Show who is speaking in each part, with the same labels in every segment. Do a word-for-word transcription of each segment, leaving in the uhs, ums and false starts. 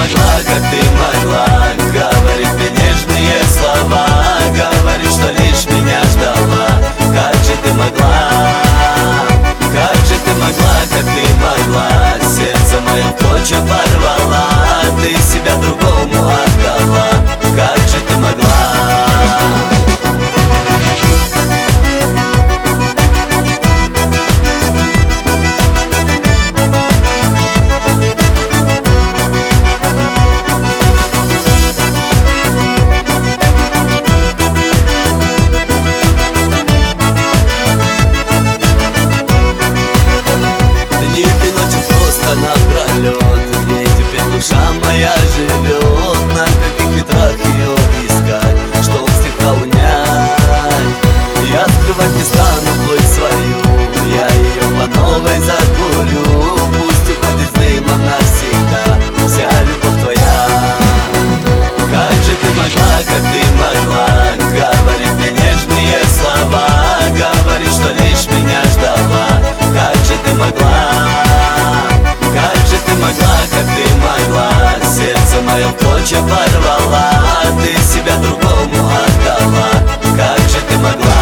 Speaker 1: могла, как ты могла говорить мне нежные слова, говорить, что лишь меня ждала. Как же ты могла, как же ты могла, как ты могла, сердце мое в клочья порвала, ты себя другому отдала. Как же ты могла. Душа моя живет, на каких ветрах ее искать, чтоб стиха унять. Я открывать не стану плоть свою, я ее по новой закурю. Пусть уходит дымом навсегда вся любовь твоя. Как же ты могла, как ты могла говорить мне нежные слова, говорить, что лишь меня ждала. Как же ты могла, как же ты могла, как ты могла, сердце мое в клочья порвала, ты себя другому отдала. Как же ты могла.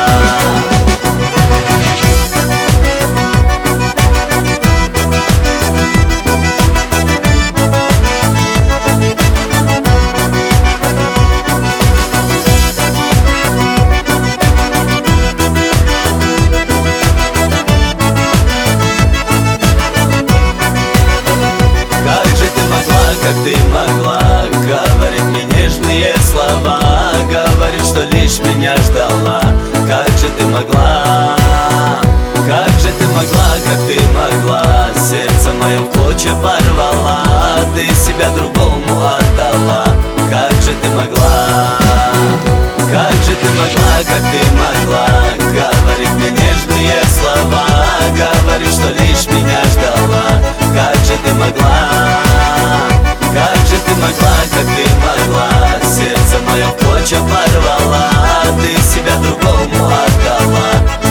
Speaker 1: Как ты могла говорить мне нежные слова, говорить, что лишь меня ждала. Как же ты могла, как же ты могла, как ты могла, сердце мое в клочья порвала, ты себя другому отдала. Как же ты могла, как же ты могла, как ты могла говорить мне нежные слова, говорить, что лишь меня ждала. Как же ты могла, как же ты могла, как ты могла, сердце мое в клочья порвала, ты себя другому отдала.